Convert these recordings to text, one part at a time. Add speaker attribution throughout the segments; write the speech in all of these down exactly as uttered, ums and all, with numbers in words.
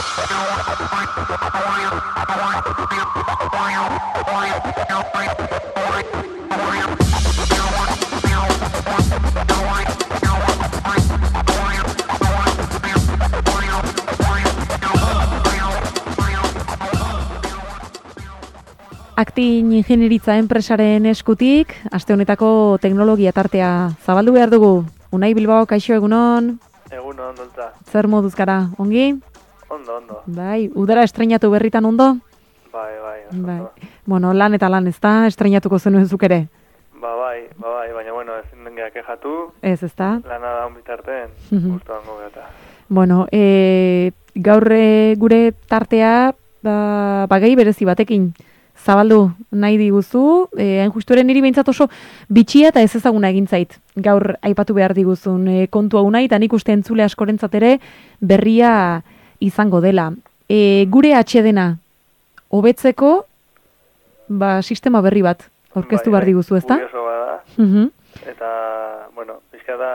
Speaker 1: Actin ingenieritza enpresaren eskutik, aste honetako teknologia tartea zabaldu behar dugu. Unai Bilbao, kaixo egunon?
Speaker 2: Egunon, dolta.
Speaker 1: Zer moduz gara, ongi?
Speaker 2: Ondo, ondo.
Speaker 1: Bai, udara estreinatu berritan ondo?
Speaker 2: Bai, bai,
Speaker 1: bai.
Speaker 2: ondo.
Speaker 1: Bueno, lan eta lan, ez da, estreinatuko zenuen zuk ere?
Speaker 2: Ba, bai, ba, bai, baina, bueno, ezin den geha kejatu.
Speaker 1: Ez, ez da?
Speaker 2: Lana da onbitarten, gustu hango gata.
Speaker 1: Bueno, e, gaur gure tartea, ba, bagai berezi batekin zabaldu nahi diguzu, eh, hain justu ere niri behintzat oso bitxia eta ez ezaguna egin zait. Gaur aipatu behar diguzun e, kontu hau nahi, eta nik uste entzule askorentzat ere berria izango dela. E, gure atxedena hobetzeko ba, sistema berri bat aurkeztu behar diguzu, ezta?
Speaker 2: Bai, curioso bada.
Speaker 1: Uh-huh.
Speaker 2: Eta, bueno, pixka da,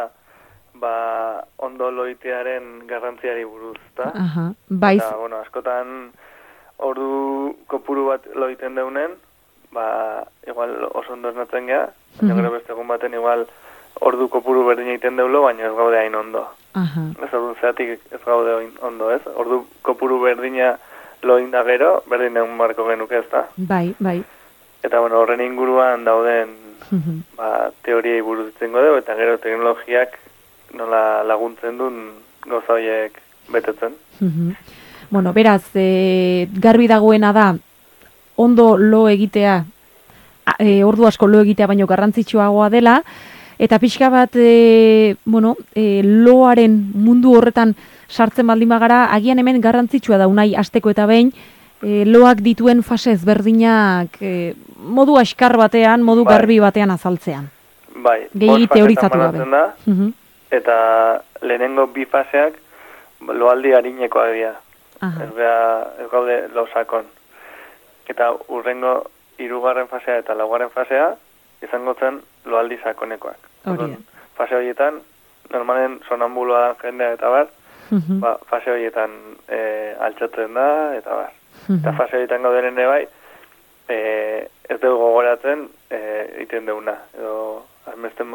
Speaker 2: ba, ondo loitearen garrantziari buruz, ezta?
Speaker 1: Aha, bai.
Speaker 2: Eta, bueno, askotan ordu kopuru bat loiten deunen, ba, igual oso ondo esnatzen geha, baina gero beste egun baten igual ordu kopuru berdin egiten deulo, baina ez gaude hain ondo.
Speaker 1: Aha.
Speaker 2: Ez ordu zeatik ez gaude ondo, ez? Ordu kopuru berdina loin da gero, berdin egun marko genuke, ez da?
Speaker 1: Bai, bai.
Speaker 2: Eta, bueno, horren inguruan dauden ba, teoriai buruz ditzengo dugu, eta gero teknologiak nola laguntzen duen gauza horiek betetzen.
Speaker 1: Bueno, beraz, e, garbi dagoena da, ondo lo egitea, e, ordu asko lo egitea baino garrantzitsuagoa dela, eta pixka bat, e, bueno, e, loaren mundu horretan sartzen baldin bagara, agian hemen garrantzitsua da unai asteko eta behin, e, loak dituen fase ezberdinak e, modu askar batean, modu bai. Garbi batean azaltzean.
Speaker 2: Bai,
Speaker 1: gehi teorizatu gabe.
Speaker 2: Da, eta lehenengo bi faseak loaldi harinekoak dira. Ez, beha, ez gaude losakon. Eta urrengo hirugarren fasea eta laugarren fasea izango zen loaldi sakonekoak.
Speaker 1: Hori.
Speaker 2: Fase horietan, normalen sonambuloa dan jendea eta bar, uh-huh. ba, fase horietan e, altxatzen da eta bar. Uh-huh. Eta fase horietan gauderen bai, e, ez dugu gogoratzen e, iten deuna. Edo amesten,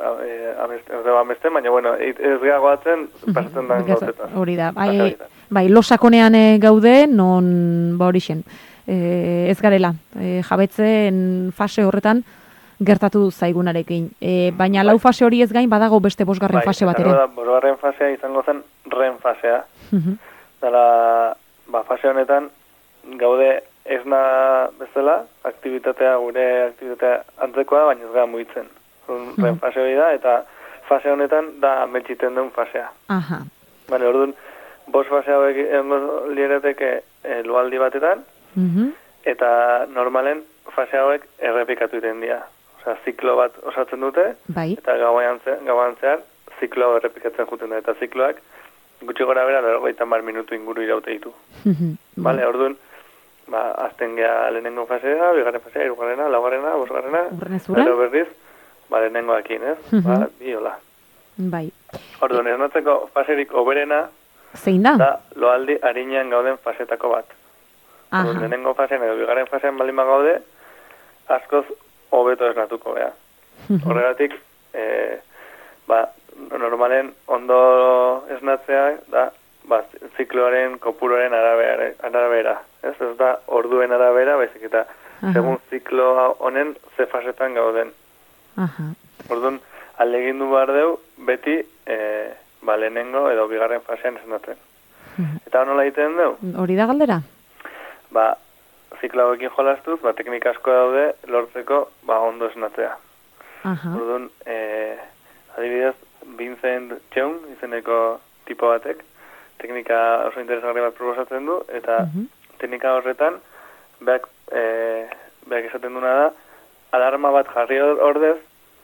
Speaker 2: amesten, baina bueno, ez gagoatzen pasatzen da gauzetan.
Speaker 1: Hori da, bai, bai losakonean e, gaude, non ba hori xen, e, ez garela, e, jabetzen fase horretan gertatu zaigunarekin. E, baina bai. Lau fase hori ez gain badago beste bosgarren bai, fase bat ere. Bai,
Speaker 2: bosgarren fasea izango zen ren fasea. Uh-huh. Dala, ba, fase honetan gaude esna bezala, aktibitatea, gure aktibitatea antzekoa, baina ez gara mugitzen. Uh-huh. Ren fase hori da, eta fase honetan da ametxiten duen fasea. Aha. Bale, orduan, bos fase hauek liereteke e, lualdi batetan, uh-huh. eta normalen fase hauek errepikatu iten dira. Osea, ziklo bat osatzen dute, bai. Eta gauan zehar, ziklo errepikatzen juten da. Eta zikloak gutxi gora bera, berrogeita hamar minutu inguru iraute ditu. Uh-huh. Bale, orduan, ba, azten geha lehenengo fasea, bigarren fasea, irugarrena, laugarrena, bosgarrena, gero berriz, ba, lehenengoakin, ez? Uh-huh. Ba, bi hola. Bai. Orduan, ez notzeko faserik oberena,
Speaker 1: zein da?
Speaker 2: Da, loaldi harinean gauden fasetako bat. Orduan, lehenengo fasean edo bigarren fasean baldin gaude, askoz hobeto esnatuko, beha. Horregatik, e, ba, normalen ondo esnatzea, da, ba, zikloaren, kopuroaren arabera, arabera. Ez, ez da, orduen arabera, baizik eta, segun ziklo honen, ze fasetan gauden. Aha. Orduan, alegindu behar deu, beti, e, ba, lehenengo edo bigarren fasean esnatzen. Eta nola egiten deu?
Speaker 1: Hori da galdera?
Speaker 2: Ba, ziklo hauekin jolastuz, ba, teknika asko daude lortzeko, ba, ondo esnatzea. Orduan, e, adibidez, Vincent Cheung, izeneko tipo batek, teknika oso interesgarri bat proposatzen du, eta uh-huh. teknika horretan, beak, e, beak esaten duna da, alarma bat jarri ordez,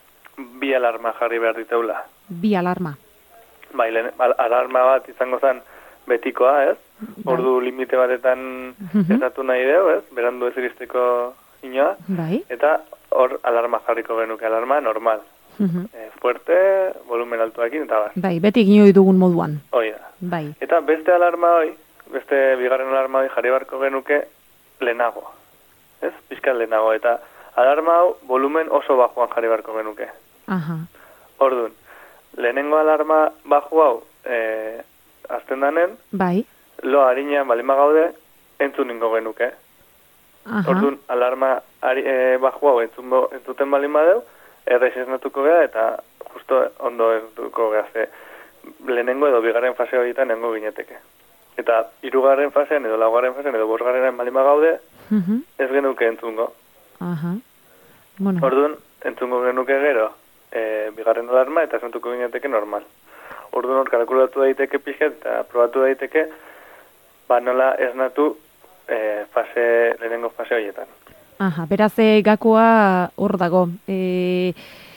Speaker 2: bi alarma jarri behar diteula.
Speaker 1: Bi alarma?
Speaker 2: Bai, alarma bat izango zen betikoa, ez? Ordu limite batetan esnatu nahi deu, ez? Berandu ez iristeko inoa. Bai. Eta hor alarma jarriko genuke, alarma normal. Uh-huh. E, fuerte, volumen altuakin, eta bar.
Speaker 1: Bai, beti ginoi dugun moduan.
Speaker 2: Hoi da. Bai. Eta beste alarma hoi, beste bigarren alarma jarri barko genuke lehenago. Ez? Pizkat lehenago. Eta alarma hau volumen oso bajuan jarri barko genuke.
Speaker 1: Aha.
Speaker 2: Orduan, lehenengo alarma baju hau e, azten danen,
Speaker 1: bai.
Speaker 2: Lo harinean balima gaude, entzun ningo genuke.
Speaker 1: Aha.
Speaker 2: Orduan, alarma ari, e, baju hau entzun, entzuten balin badeu, errez esnatuko gea eta justo ondo entztuko gea ze lehenengo edo bigarren fase horietan nengo gineteke. Eta hirugarren fasean edo laugarren fasean edo bosgarren balima gaude, uh-huh. ez genuke entzungo.
Speaker 1: Aha. Bueno.
Speaker 2: Orduan, entzungo genuke gero, e, bigarren alarma eta esnatuko gineteke normal. Orduan hor kalkulatu daiteke pixkat eta probatu daiteke ba nola esnatu e, fase, lehenengo fase horietan.
Speaker 1: Aha, beraz gakoa hor dago. E,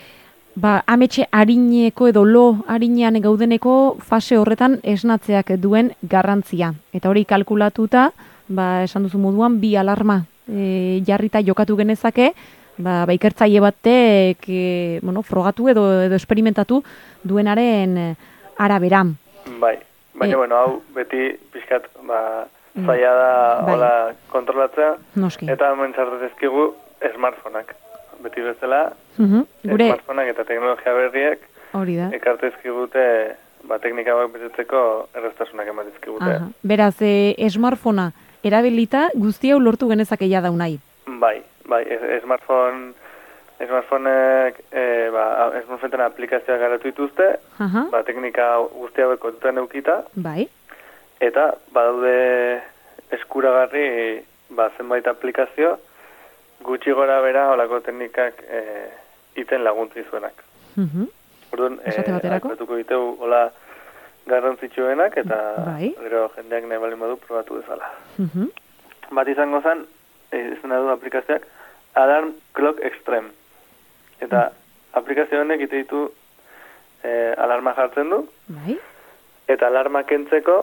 Speaker 1: ba, ametxe harineko edo lo harinean gaudeneko fase horretan esnatzeak duen garrantzia. Eta hori kalkulatuta, ba, esan duzu moduan, bi alarma e, jarrita jokatu genezake, ba, ba ikertzaile batek e, bueno, frogatu edo, edo esperimentatu duenaren arabera.
Speaker 2: Bai, baina, e, bueno, hau beti pixkat, ba, zaila da, bai. Hola, kontrolatzea,
Speaker 1: noski.
Speaker 2: Eta hemen sartezkigu smartphoneak. Beti bezala,
Speaker 1: uh-huh. Gure...
Speaker 2: smartphoneak eta teknologia berriek
Speaker 1: hori da.
Speaker 2: Ekartezkigute, ba, teknika hauek betetzeko erreztasunak ematezkigute.
Speaker 1: Beraz, e, smartphonea erabilita guzti hau lortu genezake ja daunai.
Speaker 2: Bai, bai, e, smartphone... Smartphoneek, e, ba, smartphoneen aplikazioak garatu dituzte, uh-huh. ba, teknika guzti hauek kontutan eukita.
Speaker 1: Bai.
Speaker 2: Eta, badaude eskuragarri, ba, zenbait aplikazio, gutxi gora bera olako teknikak e, iten laguntzi zuenak.
Speaker 1: Uh-huh.
Speaker 2: Orduan, e, aipatuko diteu hola garrantzitsuenak eta
Speaker 1: bai.
Speaker 2: Gero jendeak nahi balin badu probatu dezala.
Speaker 1: Uh-huh.
Speaker 2: Bat izango zen, e, izena du aplikazioak, Alarm Clock Extreme. Eta uh-huh. aplikazio honek ite ditu e, alarma jartzen du,
Speaker 1: bai.
Speaker 2: Eta alarma kentzeko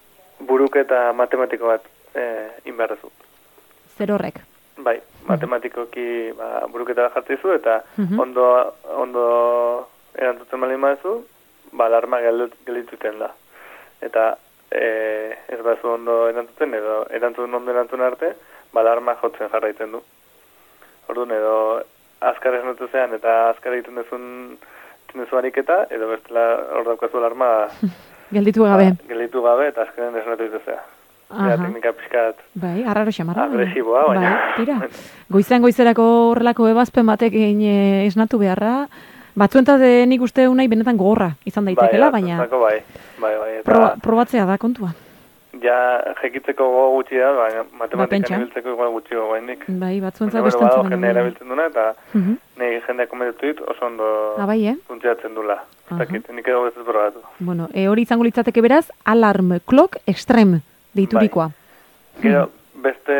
Speaker 2: buruketa matematiko bat e, inberrezu.
Speaker 1: Zer horrek?
Speaker 2: Bai, matematikoki ba, buruketa jartzizu eta
Speaker 1: uh-huh.
Speaker 2: ondo, ondo erantzuten bali mazu, ba, alarma gelituten da. Eta e, ez bazu ondo erantzuten edo erantzun ondo erantzun arte, ba, alarma jotzen jarraitzen du. Orduan edo azkar esnatu zean eta azkar egiten dezun dezu ariketa, edo bestela hor daukazu alarma
Speaker 1: gelditu gabe.
Speaker 2: Ba, gelditu gabe eta azkaren esnatu dituzea. Eta teknika pixkat
Speaker 1: bai, arraro xamarra.
Speaker 2: Agresiboa, baina.
Speaker 1: Bai, tira. Goizean goizerako horrelako ebazpen batek e, esnatu beharra. Batzuentzat nik uste unai benetan gogorra izan daitekela,
Speaker 2: bai,
Speaker 1: baina
Speaker 2: bai, bai, bai, eta
Speaker 1: proba, probatzea da kontua.
Speaker 2: Ja, jekitzeko gogo gutxi da, baina matematikan ibiltzeko igual gutxi gogo indik.
Speaker 1: Bai, batzuentzat
Speaker 2: beste
Speaker 1: entzun.
Speaker 2: Jende erabiltzen duna, eta
Speaker 1: uh-huh.
Speaker 2: nahi jendeak komentu dit, oso ondo
Speaker 1: ah, bai, eh?
Speaker 2: funtzionatzen dula. Uh-huh. Zakit, nik edo ez probatu.
Speaker 1: Bueno, e, hori izango litzateke beraz, Alarm Clock Extreme deiturikoa.
Speaker 2: Bai. Gero, beste,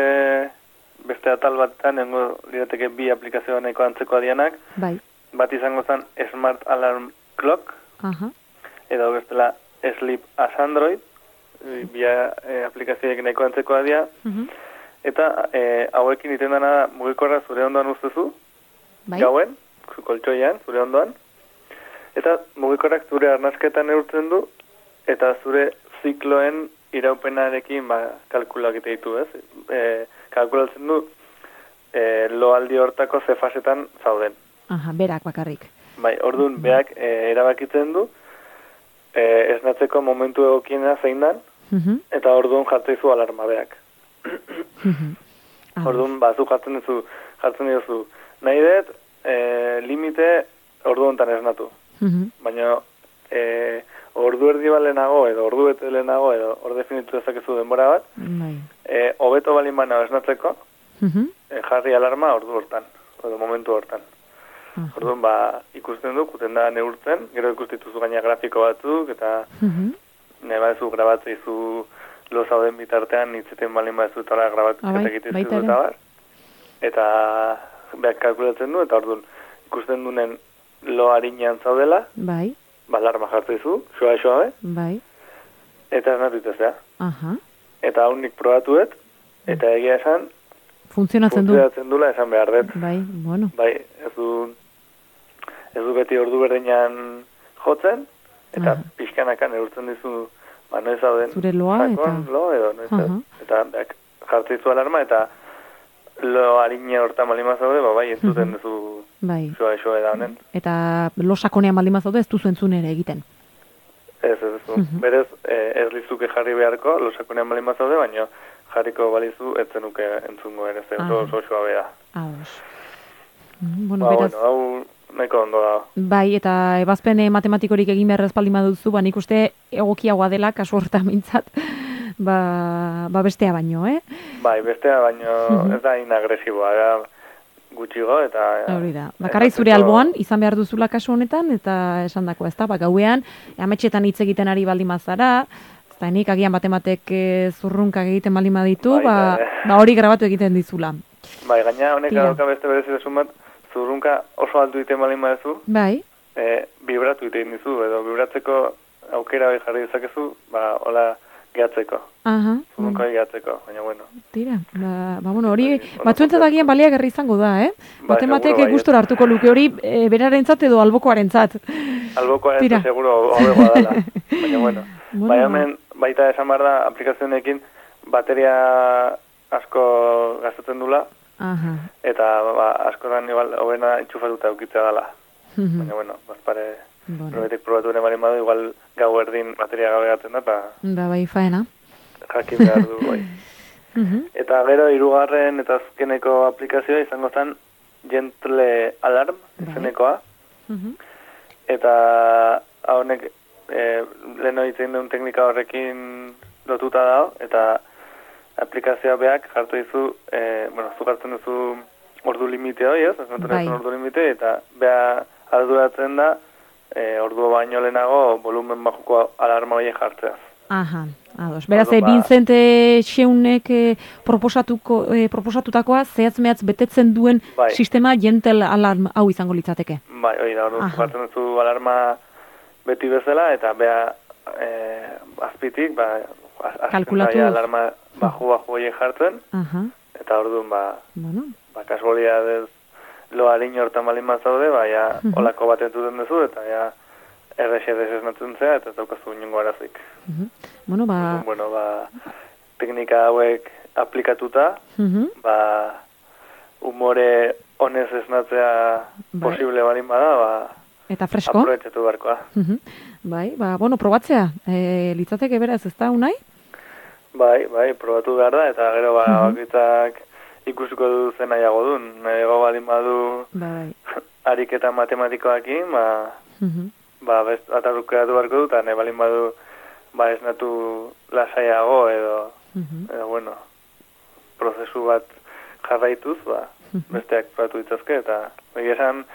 Speaker 2: beste atal batetan, nengo lirateke bi aplikazio nahiko antzeko adianak.
Speaker 1: Bai.
Speaker 2: Bat izango zen Smart Alarm Clock,
Speaker 1: uh-huh.
Speaker 2: edo bestela Sleep as Android, bia e, aplikazioek nahiko antzeko adia, uh-huh. eta e, hauekin iten dana mugikorra zure ondoan ustezu, bai. Gauen, koltsoian, zure ondoan, eta mugikorrak zure arnazketan neurtzen du, eta zure zikloen iraupenarekin ba, kalkulak ite ditu, ez? E, kalkulatzen du e, loaldi hortako ze fasetan zauden.
Speaker 1: Aha, berak bakarrik.
Speaker 2: Bai, orduan, beak e, erabakitzen du, e, esnatzeko momentu egokiena zein dan, uh-huh. eta orduan jartzeizu alarma beak. uh-huh. Orduan, ba, zu jartzen duzu, jartzen duzu, nahi dut, e, limite ordu hontan esnatu. Uh-huh. Baina, e, ordu erdi balenago, edo ordu bete lehenago, edo hor definitu dezakezu denbora bat, uh-huh. e, hobeto balin baina esnatzeko, uh-huh. e, jarri alarma ordu hortan, edo momentu hortan. Uh-huh. Orduan, ba, ikusten du, kuten da neurtzen, gero ikustituzu gaina grafiko batzuk, eta uh-huh. nahi badezu grabatzeizu lo zauden bitartean, hitzeten balin badezu eta grabatzea egitezu eta bar. Eta behar kalkulatzen du, eta orduan, ikusten duen lo harinean zaudela,
Speaker 1: bai.
Speaker 2: Ba, alarma jartzeizu, xoa-xoa,
Speaker 1: bai.
Speaker 2: Eta esnatutezea.
Speaker 1: Aha.
Speaker 2: Eta hau nik probatuet, eta egia esan,
Speaker 1: funtzionatzen du.
Speaker 2: Funtzionatzen dula esan behar dut.
Speaker 1: Bai, bueno.
Speaker 2: Bai, ez du, ez du beti ordu berdinan jotzen, eta uh-huh. pixkanakan eurtzen dizu ba, noiz zauden.
Speaker 1: Zure loa
Speaker 2: sakon,
Speaker 1: eta...
Speaker 2: lo, edo, noiz uh -huh. Eta beak, jartzizu alarma, eta lo harina hortan malima zaude, ba, bai, entzuten uh -huh. duzu
Speaker 1: bai.
Speaker 2: zua isoa da honen.
Speaker 1: Eta lo sakonean malima zaude, ez duzu entzun ere egiten.
Speaker 2: Ez, ez, ez. Uh -huh. Berez, eh, ez lizuke jarri beharko, lo sakonean malima zaude, baina jarriko balizu, ez zenuke entzungo ere, zer oso oso oso abea.
Speaker 1: Ados. Bueno,
Speaker 2: ba,
Speaker 1: beraz...
Speaker 2: bueno, hau nahiko ondo da.
Speaker 1: Bai, eta ebazpen matematikorik egin behar ezpaldin baduzu, ba, nik uste egokiagoa dela, kasu horta mintzat, ba, ba bestea baino, eh?
Speaker 2: Bai, bestea baino ez da inagresiboa, da gutxigo, eta...
Speaker 1: Hori da, bakarri zure alboan, izan behar duzula kasu honetan, eta esan dako, ez da, ba, gauean, ametxetan hitz egiten ari baldin mazara, ez da, nik agian batematek e, zurrunkak egiten baldin baditu, bai, ba, ba hori grabatu egiten dizula.
Speaker 2: Bai, gaina honek adoka beste berezitasun bat, zurrunka oso altu egiten baldin badezu,
Speaker 1: bai.
Speaker 2: E, vibratu egiten dizu, edo vibratzeko aukera bai jarri dezakezu, ba, hola gehatzeko.
Speaker 1: Aha.
Speaker 2: Zurrunka gehatzeko, baina bueno.
Speaker 1: Tira, ba, ba bueno, hori batzuentzat agian baliagarri izango da, eh?
Speaker 2: Ba,
Speaker 1: Batematek gustora hartuko luke hori e, berarentzat edo albokoarentzat.
Speaker 2: Albokoarentzat seguro hobegoa dela, baina bueno. bueno bai, hemen baita esan behar da aplikazionekin bateria asko gastatzen dula.
Speaker 1: Aha.
Speaker 2: Eta ba, askotan igual hobena itxufatuta eukitzea dela.
Speaker 1: Mm-hmm.
Speaker 2: Baina bueno, bazpare
Speaker 1: bueno.
Speaker 2: Nobetek probatu ere bali badu, igual gau erdin bateria gabe gaten da, eta...
Speaker 1: Da, bai, faena.
Speaker 2: Jakin behar du, bai.
Speaker 1: Mm-hmm.
Speaker 2: Eta gero, hirugarren eta azkeneko aplikazioa izango zen Gentle Alarm, izenekoa.
Speaker 1: Mm-hmm.
Speaker 2: Eta honek e, lehen horitzen duen teknika horrekin lotuta dago, eta aplikazioa beak jartu dizu, e, bueno, zu jartzen duzu ordu limite hori, ez? Bai. Ordu limite, eta beha arduratzen da, e, ordu baino lehenago volumen bajuko alarma hori jartzeaz.
Speaker 1: Aha, ados. Beraz, e, Vincent e, Xeunek e, proposatuko, e, proposatutakoa zehatz mehatz betetzen duen bai. Sistema Gentle Alarm hau izango litzateke.
Speaker 2: Bai, hori da, ordu jartzen duzu alarma beti bezala, eta beha e, azpitik, ba,
Speaker 1: kalkulatu
Speaker 2: alarma baju baju hori jartzen,
Speaker 1: uh-huh.
Speaker 2: eta orduan, ba,
Speaker 1: bueno.
Speaker 2: ba kasualidadez lo harin hortan balin bat zaude, ba, ja, uh-huh. olako bat entzuten duzu, eta ja, errexe desesnatzen zea, eta ez daukazu inungo arazik.
Speaker 1: Uh-huh. Bueno, ba...
Speaker 2: Orduan, bueno, ba, teknika hauek aplikatuta, uh-huh. ba, umore honez esnatzea bai. Posible balin bada, ba,
Speaker 1: eta fresko?
Speaker 2: Aprobetxatu barkoa.
Speaker 1: Uh-huh. Bai, ba, bueno, probatzea. E, litzateke beraz, ez da, unai?
Speaker 2: Bai, bai, probatu behar da, eta gero, ba, uh-huh. bakitzak ikusiko du zen nahiago duen. Nahiago balin badu
Speaker 1: bai.
Speaker 2: ariketa matematikoakin, ba,
Speaker 1: uh-huh.
Speaker 2: ba, best, atarrukeatu barko du, eta nahi balin badu, ba, esnatu lasaiago, edo, uh-huh. edo, bueno, prozesu bat jarraituz, ba, uh-huh. besteak probatu ditzazke, eta, egia esan,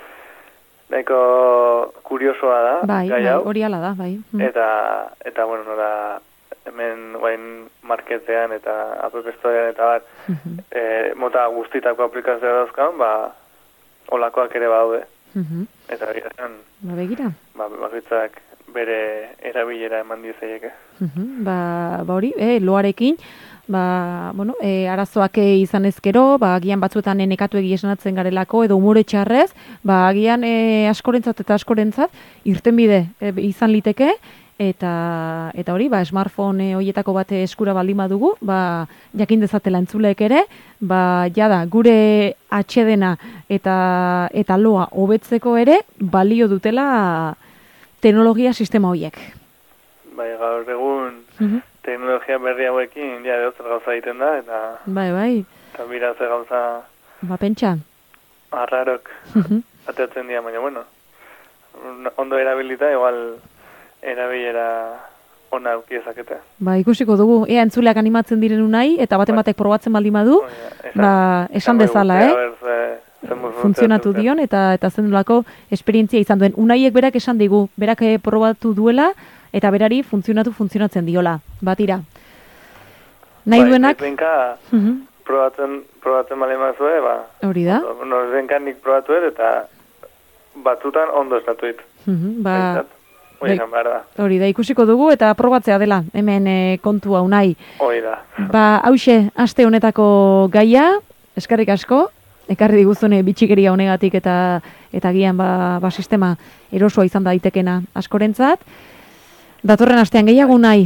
Speaker 2: nahiko kuriosoa da,
Speaker 1: bai,
Speaker 2: gai hau.
Speaker 1: Bai, hori ala da, bai.
Speaker 2: Mm. Eta, eta, bueno, nora, hemen guain marketean eta app storean eta bat, mm-hmm. e, mota guztitako aplikazioa dauzkan, ba, olakoak ere baude.
Speaker 1: Mm-hmm.
Speaker 2: Eta esan,
Speaker 1: ba, begira.
Speaker 2: Ba, bakitzak bere erabilera eman dizaieke.
Speaker 1: Mm-hmm. Ba, ba hori, eh, loarekin, ba, bueno, e, arazoak izan ezkero, ba, agian batzuetan nekatu esnatzen garelako, edo umore txarrez, ba, agian e, askorentzat eta askorentzat, irtenbide e, izan liteke, eta eta hori, ba, smartphone horietako bat eskura baldin badugu, ba, jakin dezatela entzuleek ere, ba, jada, gure atxedena eta, eta loa hobetzeko ere, balio dutela teknologia sistema horiek.
Speaker 2: Bai, gaur egun, mm-hmm. teknologia berri hauekin, ja, edo zer gauza egiten da, eta...
Speaker 1: Bai, bai.
Speaker 2: Eta bira zer gauza...
Speaker 1: Ba, pentsa.
Speaker 2: Arrarok, mm-hmm. ateatzen dira, baina, bueno, ondo erabilita, igual erabilera ona aukiezakete.
Speaker 1: Ba, ikusiko dugu, ea entzuleak animatzen diren unai, eta batematek probatzen baldin badu, oh, ja, esan, ba, esan dezala, eh? Ze, funtzionatu dion, eta eta zendulako esperientzia izan duen. Unaiek berak esan digu, berak probatu duela, eta berari funtzionatu funtzionatzen diola. Batira. Nahi
Speaker 2: ba,
Speaker 1: duenak...
Speaker 2: Benka, uh-huh. probatzen, probatzen bale mazue, ba...
Speaker 1: Hori da?
Speaker 2: No, benka nik probatu ed, eta batzutan ondo esnatu dit.
Speaker 1: Uh-huh. Ba...
Speaker 2: Hori da, da.
Speaker 1: Hori da, ikusiko dugu, eta probatzea dela, hemen e, kontua unai.
Speaker 2: Hori da.
Speaker 1: Ba, hause, aste honetako gaia, eskarrik asko, ekarri diguzune bitxikeria honegatik, eta eta gian, ba, ba sistema erosoa izan da daitekena askorentzat. Datorren astean gehiago nahi.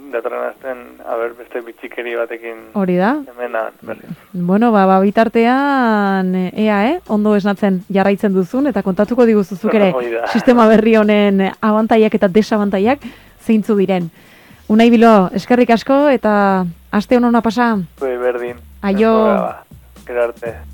Speaker 2: datorren azten, haber, beste bitxikeri batekin...
Speaker 1: Hori da?
Speaker 2: Hemenan, berri.
Speaker 1: Bueno, ba, ba bitartean, ea, eh? Ondo esnatzen jarraitzen duzun, eta kontatuko diguzuzuk ere, sistema berri honen abantaiak eta desabantaiak zeintzu diren. Unai Bilo, eskerrik asko, eta aste honona pasa?
Speaker 2: Bai, berdin.
Speaker 1: Aio.
Speaker 2: Gero arte.